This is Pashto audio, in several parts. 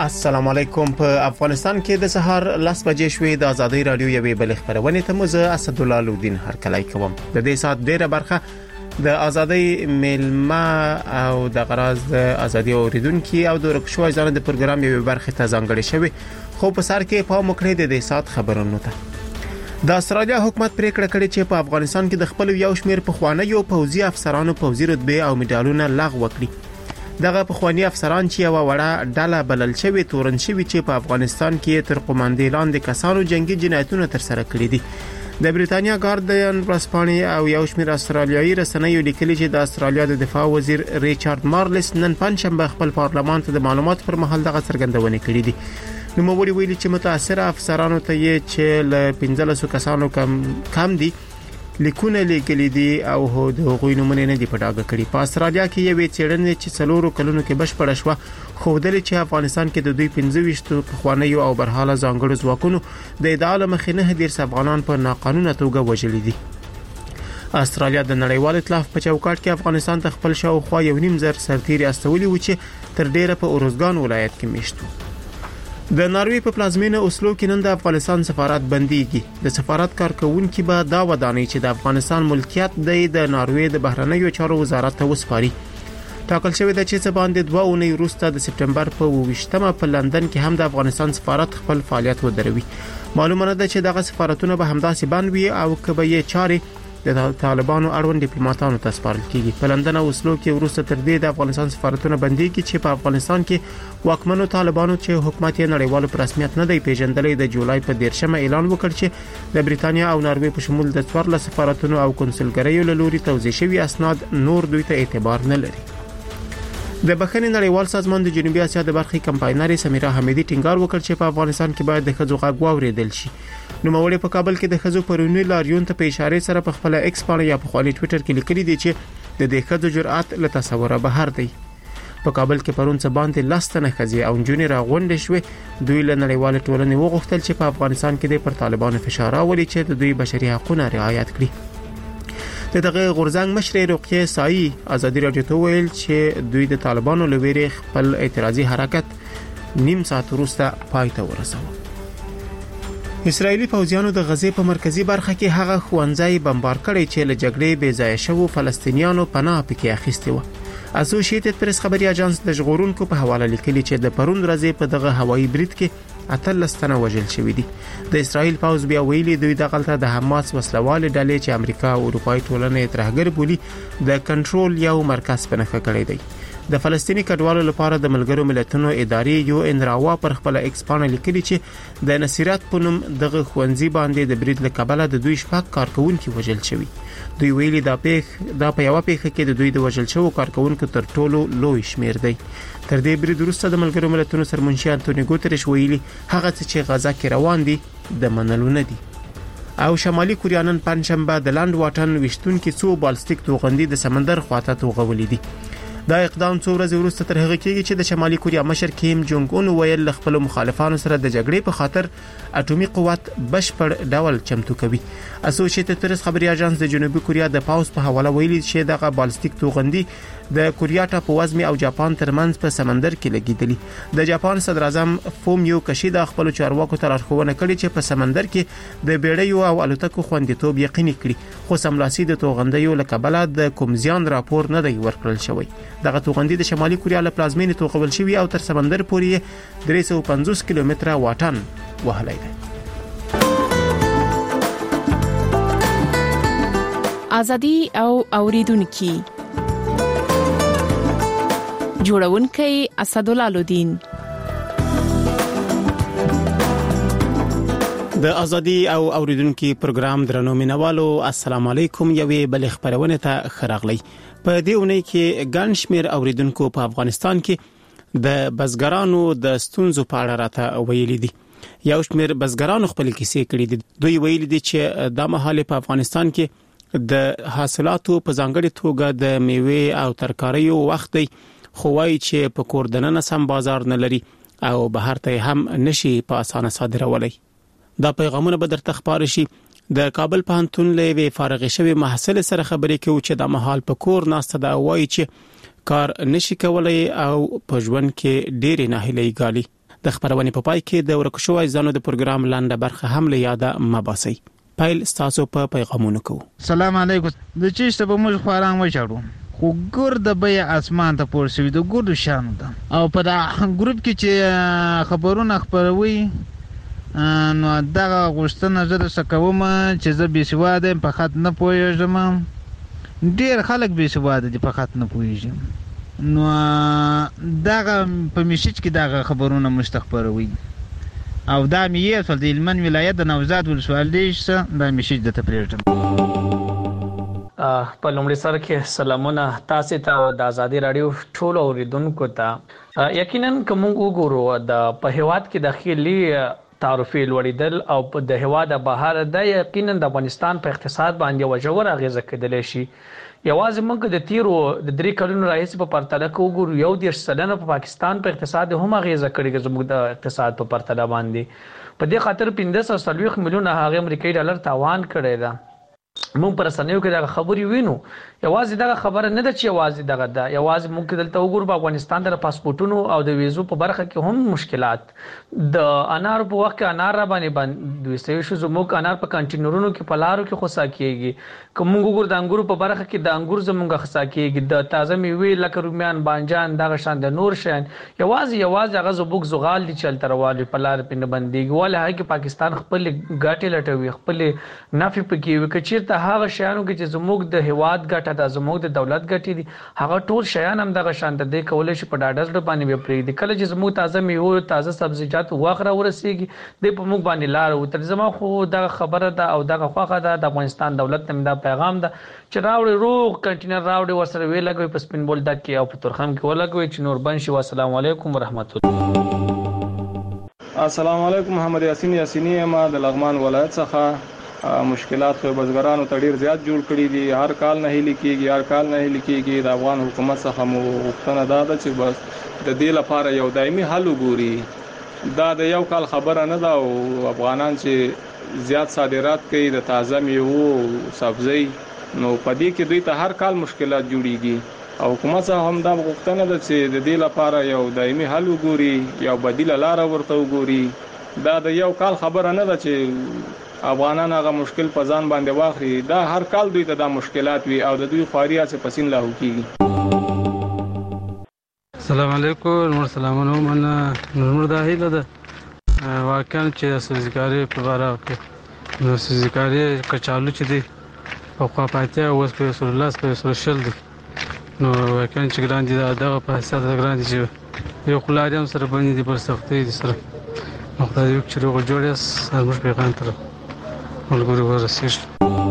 السلام علیکم. په افغانستان کې د سهار 10 بجې شوې د ازادي رادیو یوې بل خبرونه ته مزه اسدالله لودین هرکلی کوم. د دې سات ډیره برخه د ازادي ملما او د غراز د ازادي اوریدونکو او د رکشوي ځان د پروګرام یوې برخه ته ځانګړې شوی، خو په سر کې په مخکې د دې سات خبرونه ته د استرالیا حکومت پریکړه کړې چې په افغانستان کې د خپل یو شمېر پخوانیو پوځي افسرانو پوځي رتبه او میډالونه لغوه کړي. دغه پخوانی افسران چې یو وړه ډله بلل شوی تورن شوی چې په افغانستان کې تر قوماندې لاندې کسانو جنگي جنایتونه تر سره کړي دي. د بریتانیا ګارډین ورځپاڼې او یو شمېر استرالیایي رسنیو لیکلي چې د استرالیا د دفاع وزیر ریچارډ مارلس نن پنځشنبه خپل پارلمان ته د معلومات پر مهال دغه څرګندونه کړې دي. نو موږ ویلي چې متاثره افسرانو ته یې چې ل 15 کسانو کم دي لیکونه لیکلي دي او د هغوی نومونه نه دي په ډاګه کړي. په استرالیا کې یوې څېړنې چې 4 کلونو کې بشپړه شوه خودلې چې افغانستان کې د دوی 15 پخوانیو او برحاله ځانګړو ځواکونو د ادعا مخینه 10 افغانان په ناقانونه توګه وژل دي. استرالیا د نړیوال ائتلاف په چوکاټ کې افغانستان ته خپل شاوخوا 1.5 سرتیري استولي و چې تر ډیره په اورزګان ولایت کې میشتو. د ناروی په پلازمینه اوسلو کې نن د افغانستان سفارت بنديږي. د سفارت کارکونکو به دا ودانۍ چې د افغانستان ملکیت د ناروی د بهرنیو چارو وزارت ته وسپاري. ټاکل شوی د چې باندې 2 اونۍ وروسته د سپټمبر په 28مه په لندن کې هم د افغانستان سفارت خپل فعالیت ودروي. معلومه ده چې دغه سفارتونه به همداسې بند وي او کبه یې چاري د طالبانو اړوند ډیپلوماټانو ته سپارل کیږي. په لندن او اوسلو کې وروسته تر دې د افغانستان سفارتونه بنديږي چې په افغانستان کې واکمنو طالبانو چې حکومت یې نړیوالو په رسمیت نه دی پیژندلې د جولای په 13مه اعلان وکړ چې د بریتانیا او ناروی په شمول د 14 سفارتونو او کنسولګریو له لوري توزیع شوی اسناد نور دوی ته اعتبار نه لري. د بخښنې نړیوال سازمان د جنوبي اسیا د برخې کمپاینر سمیرا حمیدی ټینګار وکړ چې په افغانستان کې باید د خځو غږ واوریدل شي. نو موږ په کابل کې د خځو پرونی لاریون ته په اشاره سره په خپل ایکس باندې یا په خپل ټوئیټر کې لیکلي دي چې د دې خځو جرأت له تصوره بهر دی. په کابل کې پرون څه باندې لاستنه خځې او جونې راغونډې شوې. دوی له نړیوال ټولنې وغوښتل چې په افغانستان کې د پر طالبانو فشار راوړي چې د دوی بشري حقوقونه رعایت کړي. دغه غورځنګ مشر رقیه سایي ازادي رادیو ته ویل چې دوی د طالبانو لوري خپل اعتراضي حرکت نیم ساعت وروسته پای ته ورساوه. اسرایلی فوجیانو د غزې په مرکزی برخه کې هغه خوانځای بمبار کړی چې له جګړې بې ځای شوو فلسطینیانو پناه پکې اخیسته و. اسوسییټډ پریس خبري اژانس د ژغورونکو په حواله لیکلي چې د پرون ورځې په دغه هوایي برید کې 18 تنه وژل شوی دي. د اسرایل پوز بیا ویلي دوی دغلطه د حماس وسلوال ډلې چې امریکا او اروپای ټولنې ترهګر بولی د کنټرول یو مرکز په نخښه کړی دی. د فلسطینی کډوالو لپاره د ملګرو ملتونو ادارې یو ان راوا پر خپل ایکس باندې لیکلي چې د نصیرت په نوم دغه خوندزي باندې د برید لکبله د دوی شپږ کارکونکو وژل شوی. دوی ویلي دا په یو پیښه کې د دوی د وژل شوو کارکونکو تر ټولو لوی شمیر دی. تر دې برید وروسته د ملګرو ملتونو سرمنشي انټونی ګوتریش ویلي هغه چې غزا کې روان دي د منلو نه دي. او شمالي کوریا نن پنځشنبه د لاند واټن وشتونکو څو بالستیک توغندي د سمندر خواته توغولې دي. دا اقدام څو ورځې وروسته تر هغه کېږي چې د شمالي کوریا مشر کیم جونګ اون ویل خپل مخالفانو سره د جګړې په خاطر اټومي قوت بشپړ ډول چمتو کوي. اسوسییټډ پریس خبري اژانس د جنوبي کوریا د پاوز په حواله ویلي چې دغه بالستیک توغندي د کوریا ټاپووزمي او جاپان ترمنځ په سمندر کې لګیدلی. د جاپان صدر اعظم فومیو کشیدا خپل چارواکو ته لارښوونه کړې چې په سمندر کې د بیړیو او الوتکو خوندیتوب یقیني کړي، خو سملاسي د توغندیو لکبله د کوم زیان راپور نه دی ورکړل شوی. دغه توغندي د شمالي کوریا له پلازمینې توغول شوی او تر سمندر پورې 350 کیلومتره واټن وهلی دی. ازادي او اوریدونکو جوړونکي اسدالله لودین. د ازادي او اوریدونکو پروګرام درنو مینوالو السلام علیکم. یوې بل خبرونه ته خراغلی. په دې اونۍ کې ګڼ شمېر اوریدونکو په افغانستان کې د بزګرانو د ستونزو په اړه راته ویلي دي. یو شمېر بزګرانو خپل کیسې کړې دي. دوی ویلي دي چې د مهاله په افغانستان کې د حاصلاتو په ځانګړي توګه د میوه او ترکاریو وخت دی، خو وايي چې په کور دننه سم بازار نه لري او بهر ته هم نشي په اسانه صادرولای. دا پیغامونه به درته خبر شي. د کابل پوهنتون له فارغ شوی محصل سره خبرې کوي چې د محل په کور ناسته دا وایي چې کار نشي کولای او په ژوند کې ډېر نه هلي ګالي. د خبرونې په پای کې د ورکو شوی ځانو د پروګرام لاندې برخه هم له یاده مباسي پایل تاسو په پیغامونو کو. سلام علیکم. د چیشته په موږ خوران وچاړو خو ګور د بیا اسمان ته پور شوی د ګور شان ده او په دا ګروپ کې چې خبرونه خبروي نو دا غوښتنه زه د سکوم چې زه به سواده په خاط نه پوهیږم. ډیر خلک به سواده دي په خاط نه پوهیږي نو دا په میشج کې دا خبرونه مستخبروي او دا مې یې د هلمند ولایت د نوزاد ولسوالۍ څخه دا میشج د تپریږم. په لومړي سر کې سلامونه تاسو ته د ازادي رادیو ټول اوریدونکو ته. یقینا کوم وګورو د په هواد کې داخلي تعرفي لوړیدل او د هواد بهر د یقینا د افغانستان په اقتصاد باندې وجور اغیزه کېدلی شي. یوازې موږ د تیرو د 3 کلونو راهیسې په پرتله کې وګورو یو 10% په پاکستان په اقتصاد هم اغیزه کړې زموږ د اقتصاد په پرتله باندې. په دې خاطر 1540 میلیونه هغه امریکایي ډالر تاوان کړی ده. موږ پر سنیو کې دا خبرې وینو. یوازې دا خبره نه ده چې یوازې دغه ده، یوازې موږ دلته وګورو په افغانستان د پاسپورتونو او د ویزو په برخه کې هم مشکلات. د انار په وخت کې انار را باندې دوی شو زموږ انار په کانټینرونو کې په لارو کې خصا کیږي. کوم وګورو د انګورو په برخه کې د انګور زموږ خصا کیږي، د تازه میوې لکه رومیان، بانجان، دغه شان د نور شین یوازې هغه زبوک زغال دي چل تروالي په لار پنه بنديږي. ولې هغه پاکستان خپل ګاټي لټوي، خپل نافي پکې وکړي ته هغه شیانو کې چې زموږ د هواد ګټه د زموږ د دولت ګټې دي هغه ټول شیان هم دغه شان د کولای شي په ډاډه باندې به پرېږدي. کله چې زموږ تازه میوه تازه سبزیجات واخره ورسیږي د په موږ باندې لار او تر زما خو دغه خبره ده او دغه خوخه ده د افغانستان دولت ته دا پیغام ده چې راوړي روغ کنټینر راوړي ورسره وی لګوي په سپین بول دک کې او په تورخم کې ولګوي چې نور بنشي. والسلام علیکم ورحمت الله. السلام علیکم. محمد یاسینی ما د لغمان ولایت څخه. مشکلات خو بزګرانو ته ډیر زیات جوړ کړي دي. هر کال نه هلي کېږي د افغان حکومت څخه مو غوښتنه ده چې بس د دې لپاره یو دایمي حل وګوري. دا د یو کال خبره نه ده او افغانان چې زیات صادرات کوي د تازه میوه سبزی نو پدې کې دوی ته هر کال مشکلات جوړيږي او حکومت څخه هم دا غوښتنه ده چې د دې لپاره یو دایمي حل وګوري، یو بدیل لار ورته وګوري. دا د یو کال خبره نه ده چې افغانان هغه مشکل په ځان باندې واخلي. دا هر کال دوی ته دا مشکلات وي او د دوی خواریا څخه پسین لاهو کیږي. السلام علیکم. نور سلامونه. من نور داهله ده واقعا چې سوزګاری په اړه کې نو سوزګاری کچالو چې دی په خوا پاتې او په رسول الله په سوشل دی نو واقعا چې ګران دي دا په حساب ګران دي چې یو خلاریم سره باندې دي پر سختي دي سره مختلف چې روغ جوړیس هر پیغام تر ملګری ورسېږي.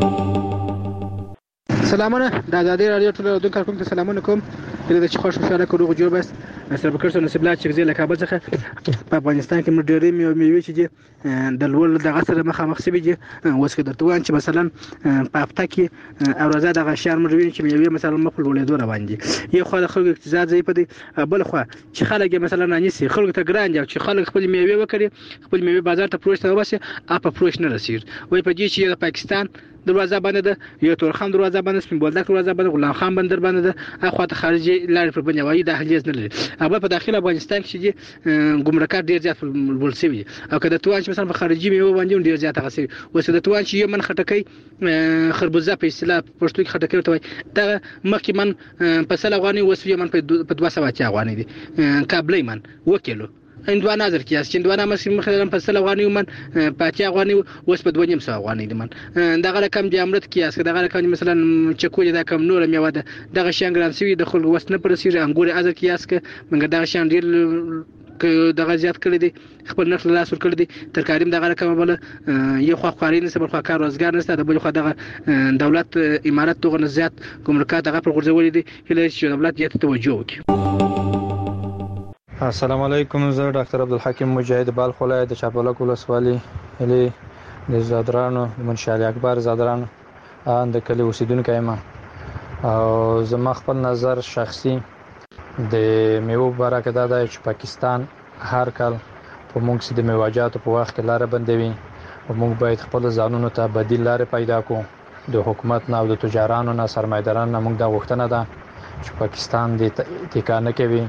سلامونه د ازادي رادیو ټول اوریدونکو کارکونکو ته سلامونه کوم. د چې خوش خوشاله کړو جوړ بس سره په کړسو نصیب لا چې ځله کابل څخه په افغانستان کې مډيري میوي چې د لول د غسر مخامخ سوي دي وسکه درته وان چې مثلا په هفته کې اوروزه د غشار مډوین چې میوي مثلا مخ ولولېدو روان دي. یو خو د خلکو اقتصاد ځای په دی بل خو چې خلک مثلا نانسي خلکو ته ګران دي چې خلک خپل میوي وکړي خپل میوي بازار ته پروش ته وباسي اپ پروش نه رسید. وای په دې چې د پاکستان دروازه باندې ده یو تورخم دروازه باندې سپین بولدک دروازه باندې غلام خان بندر باندې ده اخو ته خارجي لارې پر باندې وایي د حجاز نه لري. هغه په داخله افغانستان کې چې ګمرکات ډیر زیات ولسوي او کله توان چې مثلا په خارجي میوه باندې ډیر زیات غسي وسه د توان چې یمن خټکۍ خربوزه په اصطلاح پښتو کې خټکۍ ورته وایي دا مخکې من په سل افغاني وسو یمن په 200 افغاني دي کابلې من وکیلو اندوانه نظر کیاس چې اندوانه مثلا په سل افغاني من په افغاني وس په 200 افغاني دي من دغه رقم د امرت کیاس دغه رقم مثلا چکوې دا کم نور میوه ده دغه شانګران سوي د خلک وس نه پرسیږي انګور ازر کیاس کې منګه دغه شان ډیر دغه زیات کړی دي خپل نرخ لاس ور کړی دي ترکاریم دغه رقم بل یو خو خارین سره خو کار روزګار نشته د بل خو دغه دولت امارات دغه زیات کومرکات دغه پر غورځولې دي هله چې دولت یې توجه وکړي. السلام علیکم. زه ډاکټر عبدالحکیم مجاهد بالخ ولایت د چاپلک ولسوالۍ هلي د زادرانو منشي علي اکبر زادرانو د کلی اوسیدونکی یم او زما خپل نظر شخصي د میوه برکه دا دی چې پاکستان هر کال په موږ سي د میوه‌جاتو په وخت کې لار بندوي او موږ باید خپل ځانونو ته بدیل لار پیدا کړو. د حکومت نه او د تجارانو نه سرمایدارانو نه موږ دا غوښتنه ده چې پاکستان د ټیکانه کوي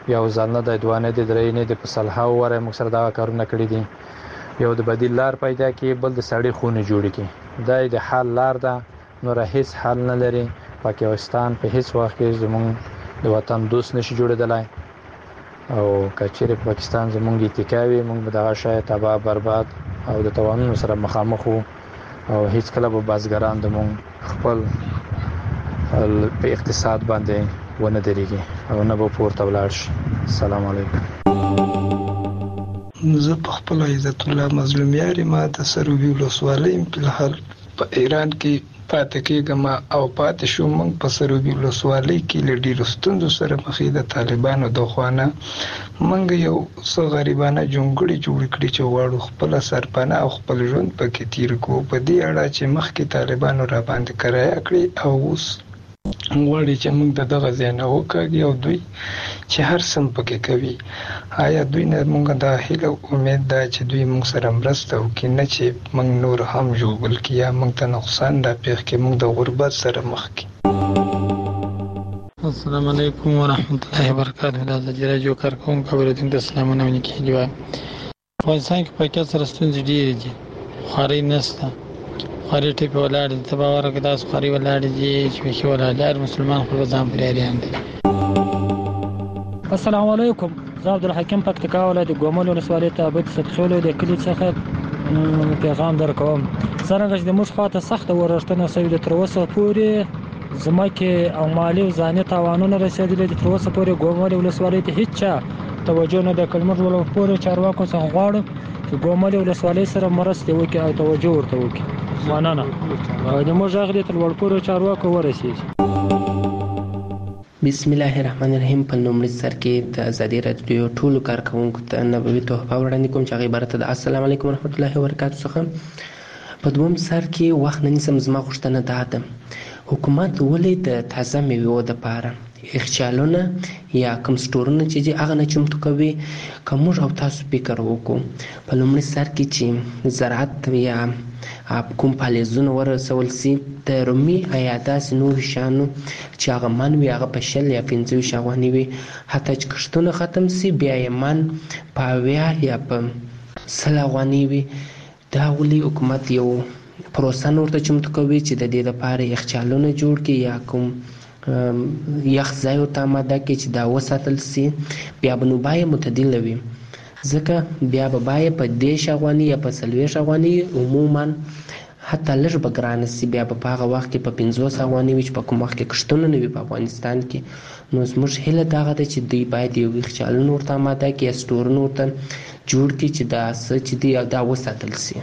یو ځل نه د دوه نه د درې نه د پسلها وره موږ سره دا کارونه کړی دي. یو د بدیل لار پیدا کی، بل د سړی خونه جوړ کی. دا د حل لار ده، نو هیڅ حل نه لري. پاکستان په هیڅ وخت کې زموږ د وطن دوست نشي جوړېدلای، او کچېره پاکستان زموږ اتکاوي موږ به دغه شای تباہ برباد او د توانونو سره مخامخ وو، او هیڅ کله به بازګران د موږ خپل په اقتصاد باندې ونه درېږي او نه به پورته ولاړ شي. السلام علیکم. زه په خپل عزت الله مظلومیار ما د سروبي ولسوالۍ په حال په ایران کې پاتې کېږم او پاتې شوم. موږ په سروبي ولسوالۍ کې له ډېرو ستونزو سره مخ د طالبانو د خوانه موږ یو څه غریبانه جونګړې جوړ کړي چې غواړو خپل سرپناه او خپل ژوند پکې تیر کړو. په دې اړه چې مخکې طالبانو را باندې کرایه کړی او اوس غواړي چې موږ دغه ځای نه وکاږي او دوی چې هر سم پکې کوي. آیا دوی نه موږ د هیله امید ده چې دوی موږ سره مرسته وکړي، نه چې موږ نور هم ژوبل کړي یا موږ ته نقصان را پېښ کړي، موږ د غربت سره مخ کړي. السلام علیکم ورحمت الله وبرکاته. د ازادي راډیو کارکونکو اوریدونکو ته سلامونه وکړي. افغانستان کې پاکستان سره ستونزې ډېرې دي، خوارۍ نشته، خوارۍ ټپې ولاړې دي. ته باور وکړه داسې خوارۍ ولاړې دي چې بیخي ولاړې دي. هر مسلمان خپل ځان پرې اریان دی. السلام علیکم. زه عبدالحکیم پکتیکا ولایت ګومل ولسوالۍ تابع صدخیلو د کلي څخه پیغام درکوم. څرنګه چې د موږ خواته سخته ورښتنه شوې ده، تر اوسه پورې ځمکې او مالي او ځاني تاوانونه رسېدلي دي. تر اوسه پورې ګومل ولسوالۍ ته هیڅ چا توجه نه ده کړې. موږ پورې چارواکو څخه غواړو چې ګومل ولسوالۍ سره مرستې وکړي او توجه ورته وکړي. مننه. د موږ غږ دې تر لوړپوړو چارواکو ورسېږي. بسم الله الرحمن الرحیم. په لومړي سر کې د ازادي راډیو ټولو کارکونکو ته نبوي تحفه وړاندې کوم چې هغه عبارت ده السلام علیکم ورحمت الله وبرکاته څخه. په دوم سر کې وخت نه نیسم، زما غوښتنه دا ده حکومت ولې د تازه میوو دپاره یخچالونه یا کوم سټورونه چې دي هغه نه چمتو کوي. که موږ او تاسو فکر وکړو په لومړي سر کې چې زراعت یا کوم فعالیتونه ورسول سي د رومي یا داسې نورو شیانو چې هغه من وي هغه په 50 یا 25 افغانۍ وي، حتی چې کښتونه ختم سي بیا یې من په 80 یا په 100 افغانۍ وي. دا ولې حکومت یو پروسه ورته چمتو کوي چې د دې لپاره یخچالونه جوړ کړي یا کوم یخ ځای ورته آماده کړي چې دا وساتل سي. بیا به نو بیه معتدله وي، ځکه بیا به بیه په 10 افغانۍ یا په 40 افغانۍ عموما حتی لږ به ګرانه سي. بیا به په هغه وخت کې په 50 افغانۍ وي چې په کوم وخت کې کښتونه نه وي په افغانستان کې. نو زموږ هیله دغه ده چې دوی باید یو یخچالونه ورته آماده کړي یا سټورونه ورته جوړ کړي چې دا څه چې دی دا وساتل سي.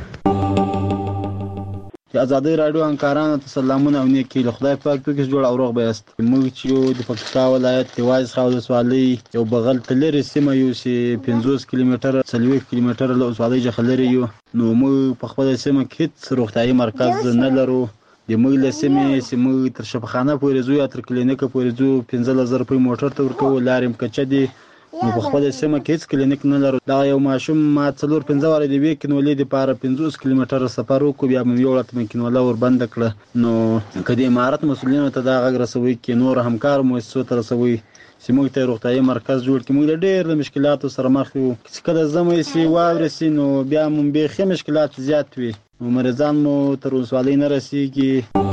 ازادي راډیو همکارانو ته سلامونه او نیکي له خدای پاک ته جوړ او روغ بیاست. موږ چې یو د پکتیکا ولایت دیواز خاوز ولسوالۍ یو بغل تلری سیمه یو چې 50 کیلومتر 40 کیلومتر له ولسوالۍ څخه لري یو. نو موږ په خپل سیمه کې هیڅ روغتیايي مرکز نه لرو. د موږ له سیمې چې موږ تر شفاخانه پورې ځو یا تر کلینیک پورې ځو 15000 روپۍ موټر ته ورکوو، لارې مکچه دي. نو په خپل سیمه کې هیڅ کلینیک نه لرو. دا یو ماشوم ما 4-5 واره دی وی کینولې د پاره 50 کیلومتر سفر وکړ، بیا مې یو لته کینوله ور بند کړه. نو کدی امارات مسولینو ته دا غږ رسوي کې نور همکار مؤسسو ته رسوي چې موږ ته روغتیايي مرکز جوړ کړي. موږ ډېر د مشکلاتو سره مخ یو، چې کله زموږ سي واورسي نو بیا مونږ به مشکلات زیات وي، نو مریضان مو تر وسوالۍ نه رسیږي.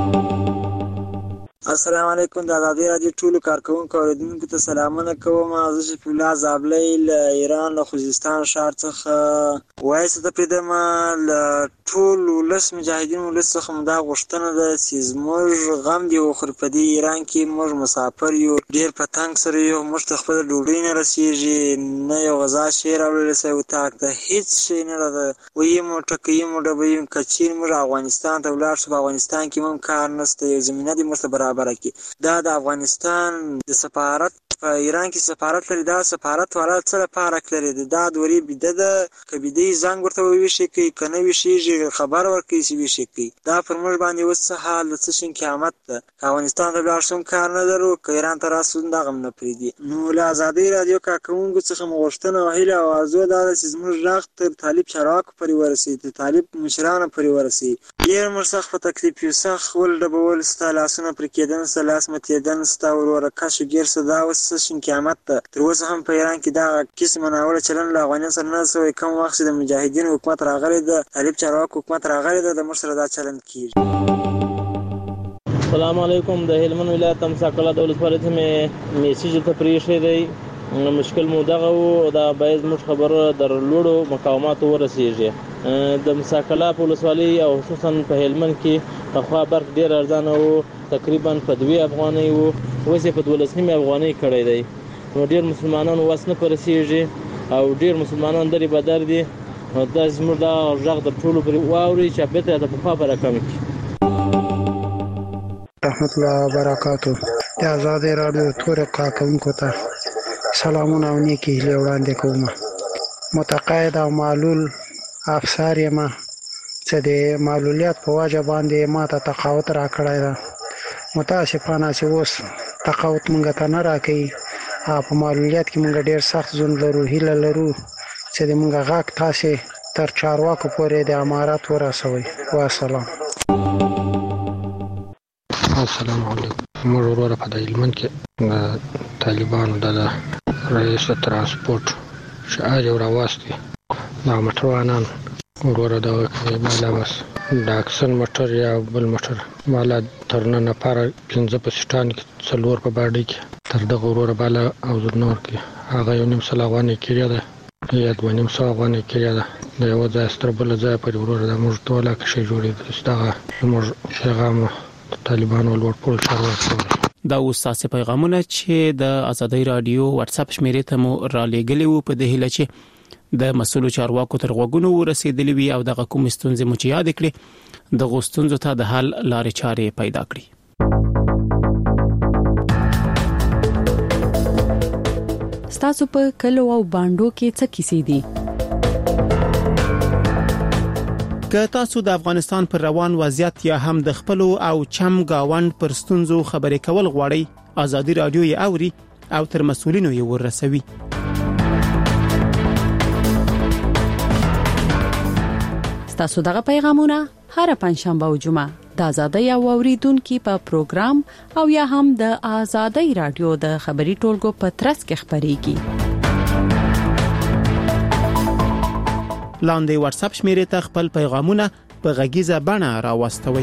السلام علیکم. د ازادي راډیو ټولو کارکونکو اوریدونکو ته سلامونه کوم. زه شفیع الله زابلی له ایران له خوزستان ښار څخه وایسته ته پریدم. له ټول ولس مجاهدین ولس څخه مو دا غوښتنه ده چې زموږ غم دې وخوري. په دې ایران کې موږ مسافر یو، ډېر په تنګ سره یو، موږ ته خپله ډوډۍ نه رسېږي، نه یو غذا شی راوړلی سوی اتاق ته، هېڅ شی نه راته ویي مو ټکه یي مو ډبه یي. که چېرې موږ افغانستان ته ولاړ شو، په افغانستان کې هم کار نشته، یو زمینه دې موږ ته برابره کړي. دا د افغانستان د سفارت په ایران کې سفارت لري، دا سفارت والا څه لپاره لري؟ دا دورې بیده ده، که بیده یې زنګ ورته وویشي کوي، که نه ویشېږي خبر ورکوي چې ویشي کوي. دا پر موږ باندې اوس څه حال د څه شي قیامت ده. که افغانستان ته ولاړ شو کار نه لرو، که ایران ته راسو دغه هم نه پرېږدي. نو له ازادۍ راډیو کارکوونکو څخه مو غوښتنه او هیله او آرزو دا ده چې زموږ غږ تر طالب چارواکو پورې ورسوي، تر طالب مشرانو پورې ورسوي. ډېر موږ سخت په تکلیف یو، سخت ولډبول، ستا لاسونه پرې کېدل، ستا لاس ماتېدل، ستا وروره کش و ګیر سو. دا اوس څه شین قیامت ده. تر اوسه هم په ایران کې دغه قسمه ناوړه چلند له افغانانو سره نه سوی. کوم وخت چې د مجاهدینو حکومت راغلی ده، طالب چارواکو حکومت راغلی ده، د موږ سره دا چلند کېږي. السلام علیکم. د هلمند ولایت تمساقلا د ولسوالۍ ته مې میسیج ته پرېښی دی. مشکل مو دغه و، دا باید موږ خبره در لوړو مقاماتو ورسیږي. د مساقلا په ولسوالۍ او خصوصا په هلمند کې پخوا برق ډېر ارزانه و، تقریبا په 2 افغانۍ و، اوس یې په 12 افغانۍ کړی دی. نو ډېر مسلمانانو وس نه پرسیږي او ډېر مسلمانان درې بدر دي. دا زموږ دا غږ د ټولو پرې واوري چې بېرته د پخوا په رقم کې. رحمت الله وبرکاتو. د آزادۍ راډیو ټولو کارکوونکو ته سلامونه او نیکې هیلې وړاندې کوم. متقاعد او معلول افسر یم چې د معلولیت په وجه باندې ماته تقاعد راکړی ده. متاسفانه چې اوس تقاعد مونږ ته نه راکوي او په معلولیت کې مونږ ډېر سخت ژوند لرو. هیله لرو چې د مونږ غږ تاسې تر چارواکو پورې د امارات ورسوئ. والسلام. السلام علیکم. موږ وروره په هلمند کې د طالبانو د رئیس ترانسپورت چې یو راواستي دا موټروانان وروره د مالا بس د اکسن موټر یا بل موټر مالا تر نن لپاره 15 په سټان کې 4 په باډي کې تر دغه وروره بالا او نور کې هغه یو نیم سل افغانۍ کړی ده یا 2.5 افغانۍ کړی ده. د یو ځای ستر بل ځای پر وروره د موږ ټوله کې شي جوړې دغه موږ پیغام طالبانو ولورپول چارواکي. دا اوس تاسو پیغامونه چې د آزادۍ رادیو واتس اپ شمیرې ته مو را لېږلي وو په دې هیله چې د مسؤلو چارواکو تر غوږونو ورسېدلې وي او دغه کوم ستونزې مو چې یاد کړي د غوښتنځو ته د حل لارې چارې پیدا کړي. ستاسو په کلو او باندو کې څه کیسې دي؟ که تاسو د افغانستان پر روان وضعیت یا هم د خپل او چم گاوند پر ستونزو خبرې کول غواړئ، آزادۍ رادیو یې اوري او تر مسؤلینو یې ورسوي. تاسو دغه پیغامونه هر پنځشنبه او جمعه د آزادۍ او اوریدونکو په پروګرام او یا هم د آزادۍ رادیو د خبري ټولګو په ترڅ کې خبريږي. لاندې واتس اپ شمیرې ته خپل پیغامونه په غږیزه بڼه راوستوئ.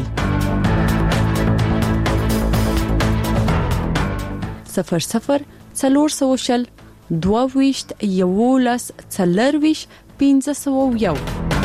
00 400 22 11 40 501.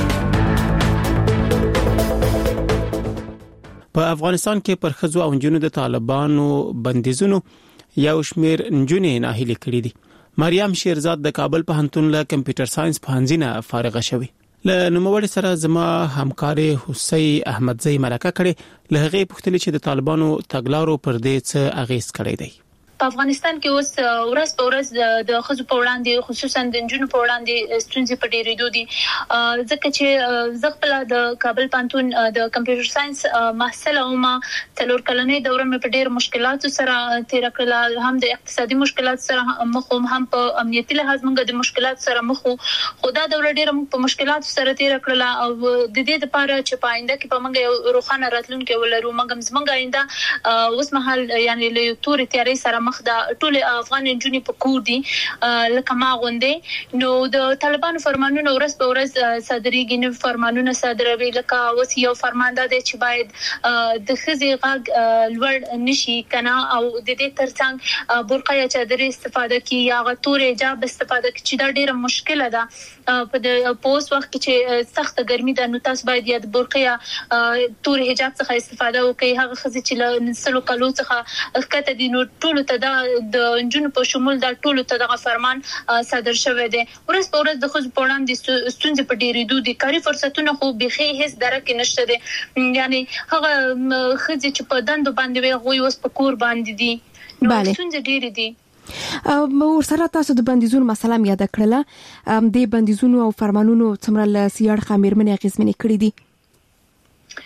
په افغانستان کې پر ښځو او نجونو د طالبانو بندیزونو یو شمیر نجونې ناهیلې کړې دي. مریم شیرزاد د کابل پوهنتون له کمپیوټر ساينس پوهنځي نه فارغه شوې. له نوموړي سره زما همکار حسین احمدزی مرکه کړې. له هغې پوښتنې چې د طالبانو تګلارو پر دې څه اغیز کړی دی. په افغانستان کې اوس ورځ په ورځ د خځو په وړاندې خصوصا د نجونو په وړاندې ستونزې په ډېرېدو دي. ځکه چې زه خپل د کابل پوهنتون د کمپیوټر ساينس محصل او ما څلور کلنې دوره مې په ډېر مشکلاتو سره تیر کړل. هم د اقتصادي مشکلاتو سره مخ هم په امنیتي لحاظ موږ د مشکلاتو سره مخ خو دا دوره ډېر موږ په مشکلاتو سره تیر کړل او د دې لپاره چې په آینده کې په موږ یو روښانه راتلونکي ولرو. موږ آینده اوس مهال یعنی له تورې تیارې سره مخ د ټول افغان جنونی په کور دي لکه ما غوندې. نو د طالبانو فرمانونه ورځ په ورځ صادرېږي. نو فرمانونه صادروي لکه اوس یو فرمان دی چې باید د خزي غږ لوړ نشي کنه او د دې ترڅنګ برقه یا چادر استفاده کی یا غتور حجاب استفاده کی چې دا ډیره مشکله ده په پوس وخت کې چې سخت ګرمي ده. نو تاسو باید یا د برقه یا تور حجاب څخه استفاده وکړئ. هغه خزي چې له نسلو کلو څخه وخت دي نو ټول ته د جنونو په شمول دا ټول ته دغه فرمان صادر شوی دی. ورځ په ورځ د خځو په وړاندې ستونزې په ډېرېدو دي. کاري فرصتونه خو بيخي هیڅ درک نشته دي. یعنی هغه خځې چې په دندو باندې وي غوي اوس په کور باندې دي. نو ستونزې ډېرې دي. ورسره تاسو د بندیزونو مسله یاد کړله. د بندیزونو او فرمانونو څومره له سیاړ خمیرمنې اغیزمنې کړې دي؟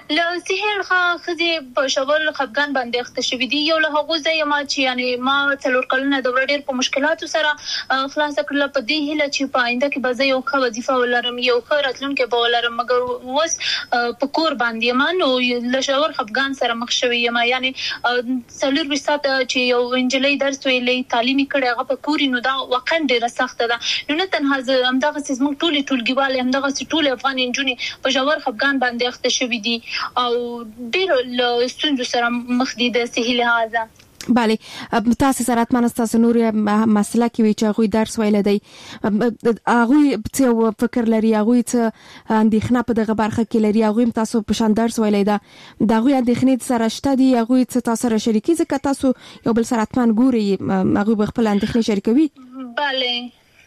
له سهیل خزي په شول خفغان باندې اخته شوې دي یو له هغه ځای ما چې یعنی ما څلور کلونه د ډېر په مشکلاتو سره خلاص کړل په دې هله چې په آینده کې به زه یو ښه وظیفه ولرم یو ښه راتلونکي به ولرم مګر اوس په کور باندې ما نو له شول خفغان سره مخ شوې یم یعنی څلور وسات چې یو انجلۍ درس ویلې تعلیمي کړي هغه په کوري نو دا واقعا ډېره سخت ده نو نه تنها همدغه سیمه ټولګیواله همدغه ټول افغان انجونې په شول خفغان باندې اخته شوې دي او ډېر له ستونزو سره مخ دي د صحي لحاظه بله تاسو سره تاسو نور مسله کې وی چې غوي درس ویل دی هغه څه فکر لري هغه څه اندېښنه په دغه برخه کې لري هغه تاسو په شان درس ویل دا غوي اندېښنې سره شته دي هغه څه تاسو سره شریکي ځکه تاسو یو بل سره اتمن ګوري هغه خپل اندېښنې شریکوي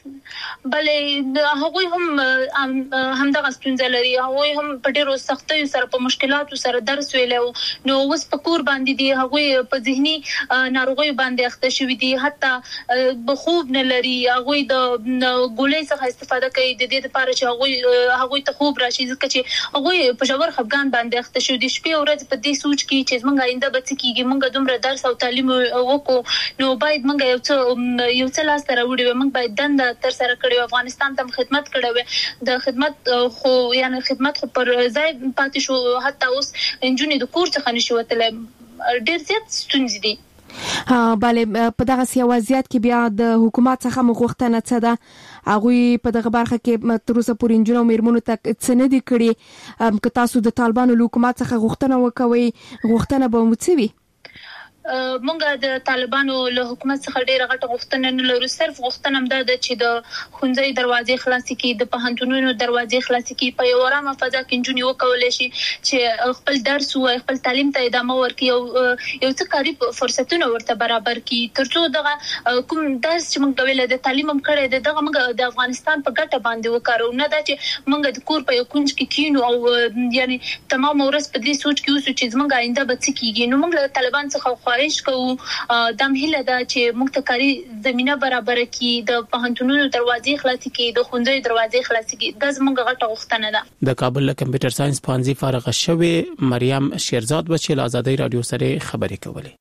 بله هغوی هم دغه ستونزه لري هغوی هم په ډېرو سختیو سره په مشکلاتو سره درس ویلو نو اوس په کور باندې دي هغوی په ذهني ناروغیو باندې اخته شوي دي حتی به خوب نه لري هغوی د ګولۍ څخه استفاده کوي د دې لپاره چې هغوی ته خوب راشي ځکه چې هغوی په ژور خفګان باندې اخته شوي دي شپې او ورځې په دې سوچ کې چې زموږ آینده به څه کېږي موږ دومره درس او تعلیم وکړو نو باید موږ یو څه لاسته راوړو موږ باید دنده تر سره کړو افغانستان ته خدمت کړو د خدمت خو یعنی خدمت خو پر ځای پاتې شو حتی اوس انجونې د کور څخه نشي وتلی ډېر زیات ستونزې دي بله په دغه وضعیت کې بیا د حکومت څخه مغوښتنه څه ده هغوی په دغه برخه کې تر اوسه پورې انجونو میرمنو ته څه نه دي کړي که تاسو د طالبانو له حکومت څخه غوښتنه وکوي غوښتنه به مو څه وي مونږ د طالبانو له حکومت څخه ډېر غټه غوښتنه نه لرو صرف غوښتنه هم ده چې د ښوونځي دروازې خلاصې کړي د پوهنتونونو دروازې خلاصې کړي په یو ارامه فضا کې نجونې وکولی شي چې خپل درس ووایي خپل تعلیم ته ادامه ورکړي یو څه کاري فرصتونه ورته برابر کړي تر څو دغه کوم درس چې موږ ویلی د تعلیم هم کړی دی دغه موږ د افغانستان په ګټه باندې وکاروو نه دا چې موږ د کور په یو کونج کې کینو او یعنی تمام ورځ په دې سوچ کې اوسو چې زموږ آینده به څه کېږي نو موږ له طالبان څخه خواهش کوو دم هله دا چې موږ ته کاري زمينه برابر کړي د پوهنتونونو دروازې خلاصې کړي د ښوونځي دروازې خلاصې کړي د زموږ غټه غوښتنه ده د کابل کمپیوټر ساينس پوهنځي فارغ شوی مریم شیرزاد بچی له آزادۍ رادیو سره خبرې کولې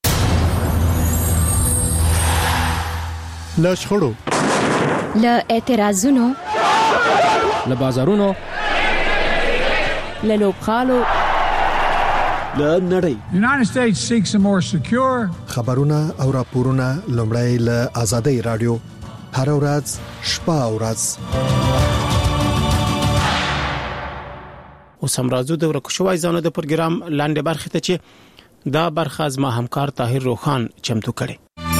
له شخړو له اعتراضونو له بازارونو له لوبخالو لنړۍ United States seeks a more secure خبرونه او راپورونه لومړی له آزادۍ رادیو هر ورځ شپه او ورځ اوس هم راځو د ورکشوای ځانو د پروګرام لاندې برخه ته چې دا برخه از ما همکار طاهر روخان چمتو کړي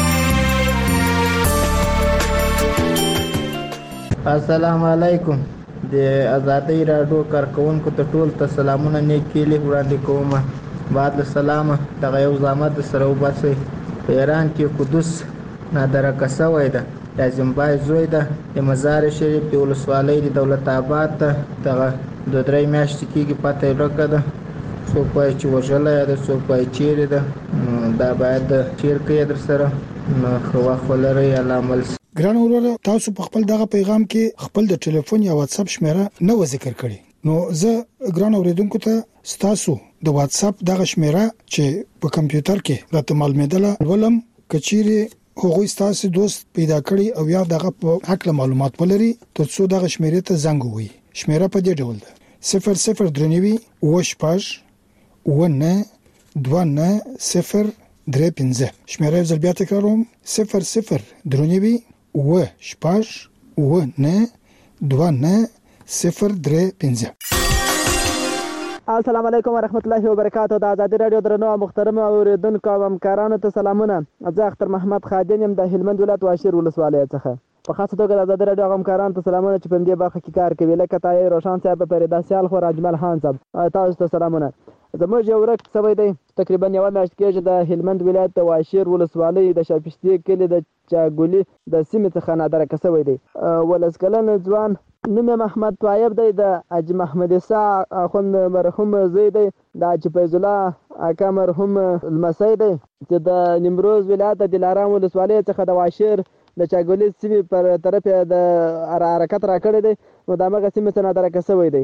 السلام علیکم د آزادۍ رادیو کارکونکو ته ټول ته سلامونه نیکې له وړاندې کوم بعد السلام دغه یو زحمت سره وباسي په ایران کې قدس نادرکه شوی ده د زمبای زوی ده د مزار شریف د ولسوالۍ د دولت آباد ته دغه د درې میاشتې کېږي پته ورکړه ده څوک وایي چې وژلې ده څوک وایي چیرې ده دا باید چیر کې در سره نو خو خلری علامل ګران وروره تاسو په خپل دغه پیغام کې خپل د ټلیفون یا واتس اپ شمیره نو ذکر کړی نو زه ګران اوریدونکو ته تاسو د واتس اپ دغه شمیره چې په کمپیوټر کې راته معلوماتله ولم کچيري هغوی تاسو دوست پیدا کړی او یا دغه په حق معلومات ولري ترڅو دغه شمیره ته زنګ ووي شمیره په دې ډول ده 00 وشپاش ونه دوانه 035 شمیره زل بیا تکراروم 00 وشپاش ونه دوانه 035 السلام علیکم ورحمت الله وبرکاته د آزادۍ رادیو درنو محترم اوریدونکو او همکارانو ته سلامونه زه اختر محمد خادم یم د هلمند ولایت واشیر ولسوالۍ څخه په خاصه توګه د آزادۍ رادیو همکارانو ته سلامونه چې په دې برخه کې کار کوي لکه تای روشن صاحب پیدا سیال خو اجمل خان صاحب تاسو ته سلامونه زموږ یو ورک سوي دی تقریبا یو میاشت کې د هلمند ولایت د واشیر ولسوالۍ د شاپشتي کلی د چاګولي د سیمې څخه نادرکه سوی دی ولسکلن ځوان نوم محمد طیب دی د اج محمد عیسی خوند مرحوم زوی دی د اج فیض الله اکا مرحوم المسی دی چې د نیمروز ولایت د دلارام ولسوالۍ څخه د واشیر د چاګولي سیمې پر طرف د حرکت راکړی دی نو د هغه سیمې څخه نادرکه سوی دی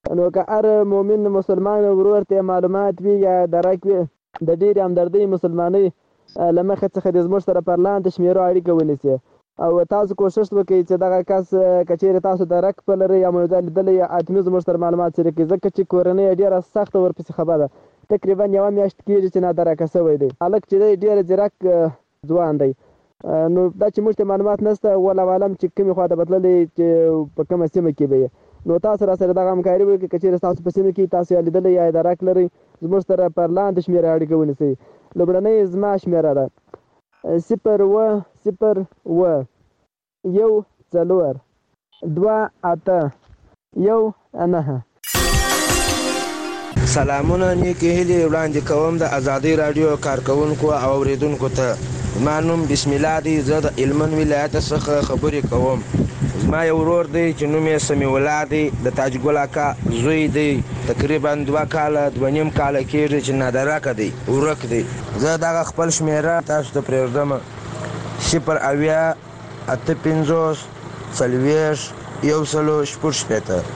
نو که هر مؤمن مسلمان ورور ته معلومات وي یا درک وي د ډېرې همدردۍ مسلمانۍ له مخې څخه د زموږ سره پر لاندې شمېرو اړیکه ونیسي او تاسو کوشش وکړئ چې دغه کس که چیرې تاسو درک په لرئ یا موضوع لیدلی یا حتمي زموږ سره معلومات شریک کړئ ځکه چې کورنۍ یې ډېره سخته ورپسې خبره ده تقریبا یوه میاشت کېږي چې نادرکه شوی دی هلک چې دی ډېر ځیرک ځوان دی نو دا چې موږ ته معلومات نشته والله عالم چې کومې خوا ته بتللی چې په کومه سیمه کې به یې نو تاسو را سره دغه همکاري وکړئ که چیرې تاسو په سیمه کې تاسو یې لیدلی یا درک لرئ زموږ سره پر لاندې شمېره اړیکه ونیسئ لومړنۍ زما شمېره ده 0 1 4 2 8 1 9 سلامونه نیکی هیلې وړاندې کوم د ازادۍ راډیو کارکونکو او اوریدونکو ته زما نوم بسم الله دی زه د هلمند ولایت څخه خبرې کوم زما یو ورور دی چې نوم یې سمیع الله دی د تاج ګل اکا زوی دی تقریبا 2 کاله 2.5 کاله کېږي چې نادرکه دی ورک دی زه دغه خپل شمېره تاسو ته پرېږدم 0 8 5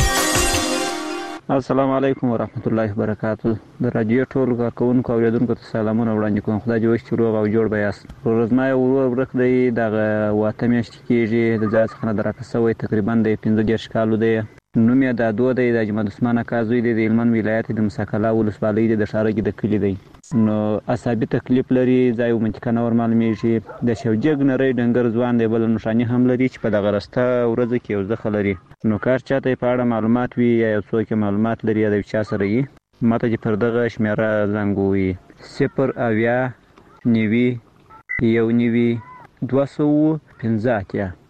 السلام علیکم ورحمت الله وبرکاته د رادیو ټول کارکونکو او اوریدونکو ته سلامونه وړاندې کوم خدای دې وکړي روغ او جوړ به یاست ورځما یو ورور ورک دی دغه 8 میاشتې کېږي د ځای څخه نادرکه شوی تقریبا د 15 کالو دی نوم یې د دوه دی د اجمل عثمان اکا زوی دی د هلمند ولایت د مساکلا ولسوالۍ د شارګي د کلي دی نو عصبي تکلیف لري ځای منطقه نور معلومیږي د شوجګ نری ډنګر ځوان دی بل نشانی هم لري چې په دغه راسته ورځ کې یو ځخه لري نو کار چاته په اړه معلومات وي یا یو څوک معلومات لري یا د چا سره یې ماته چې پر دغه شمیره زنګ وي 0 9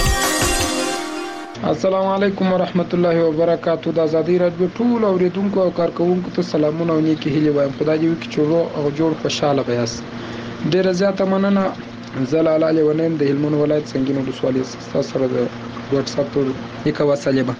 السلام علیکم ورحمت الله وبرکاتو د ازادۍ راډیو ټول اوریدونکو او کارکونکو ته سلامونه او نیکی هیلې وایم خدای دې وکړي چې روغ او جوړ خوشاله به یاست ډیره زیاته مننه زه لاله لیونیم د هلمند ولایت سنګین ولسوالۍ څخه سره د واتس اپ یو وسیله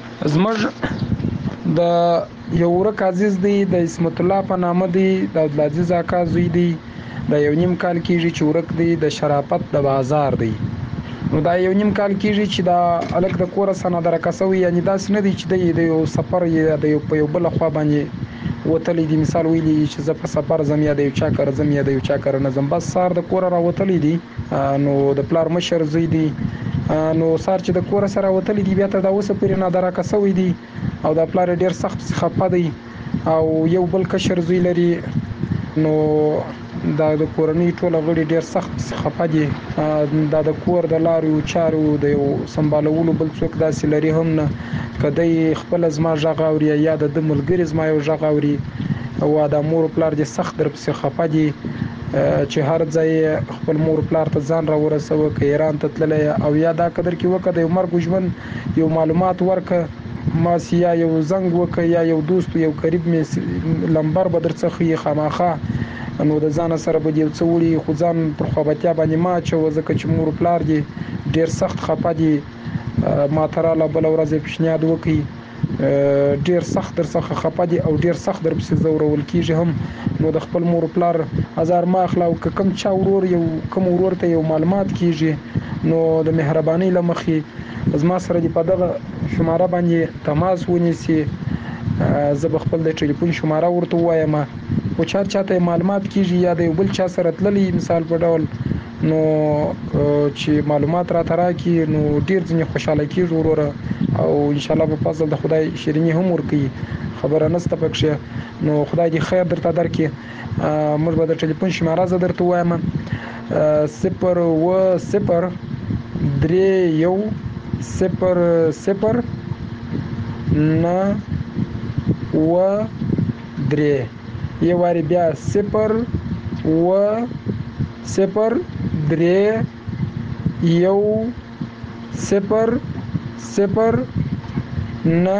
زموږ د یو ورک عزیز دی د اسمت الله په نامه دی د عبدالعزیز اکا زوی دی د 1.5 کال کېږي چې ورک دی د شرافت د بازار دی نو دا 1.5 کال کېږي چې دا الګ د کور سره نادرکه شوی یعنی دا سن دی چې د یو سفر یا د یو بل خوا باندې وتلې دي مثال ویلي چې زه په سفر زم یا د یو چا کار زم یا د یو چا کار نه زم بس سار د کور را وتلې دي نو د پلار مشر زوی دی نو سار چې د کور سره وتلې دي بیا ته دا اوسه پرې نادرکه شوی دي او د پلار ډیر سخت خپه دی او یو بل کشر زوی لري نو دا د کورنۍ ټول غړي ډیر سخت خپه دي دا د کور د لارو چارو د یو سمبالولو بل څوک داسې لري هم نه کدی خپل زما ژغاوري یا د ملګری زما یو ژغاوري او د مور پلار دې سخت در پسې خپه دي چې هر ځای خپل مور پلار ته ځان را ورسوه که ایران ته تللی او یا دا قدر کې وکړه د یو مرګ ژوند یو معلومات ورکړه ما یا یو زنګ وکړه یا یو دوست یو قریب مې لمبر به درڅخه یې خامخا نو د ځان سره به یو څه وړي خو ځان پر خوابتیا باندې ما چې ځکه چې مور پلار دي ډیر سخت خپه دي ما تراله بل ورځ پیشنهاد وکړي ډیر سخت در څخه خپه دي او ډیر سخت در پسې زورول کیږي هم نو د خپل مور پلار هزار ما اخلاو کوم چا ورور یو کوم ورور ته یو معلومات کیږي نو د مهرباني لمخې زما سره دی په دغه شماره باندې تماس ونیسي زه به خپل د ټلیفون شماره ورته وایم او چاته معلومات کیږي یا د بل چا سره تللی مثال په ډول نو چې معلومات را تراکي نو ډیر ځنې خوشاله کیږي وروره او ان شاء الله په فضل د خدای شیرینی هم ورکي خبره نسته پکښه نو خدای دې خیر درته درکړي موږ به د ټلیفون شماره زه درته وایم 0 0 یو واری بیا 0 0 3 یو 0 0 9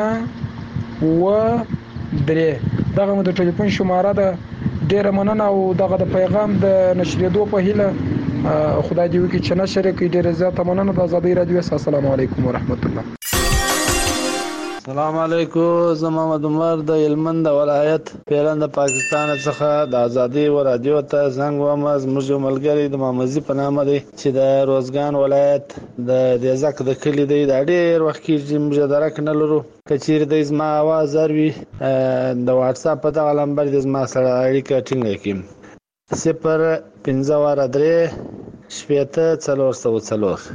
3 دغه مو د ټلیفون شماره ده ډیره مننه او دغه د پیغام د نشریدو په هیله خدای دې وکړي چې نشر کړي ډیره زیاته مننه د ازادۍ رادیو. السلام علیکم ورحمت الله. السلام علیکم، زه محمد عمر د هلمند ولایت پیلان د پاکستان څخه د ازادي و رادیو ته زنګ وم. زموږ یو ملګری د مامزي په نامه دی چې د روزګان ولایت د دیزک د کلی دی. دا ډېر وخت کې موږ درک نه لرو. کچیر د زما आवाज اروي د واتس اپ په دغه نمبر د زما سره اړیکه ټینګه کړم. 015 شپېته 404.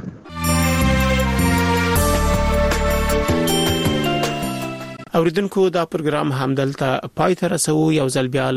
اوریدونکو دا پروګرام همدلته پای ته رسو. یو ځل بیا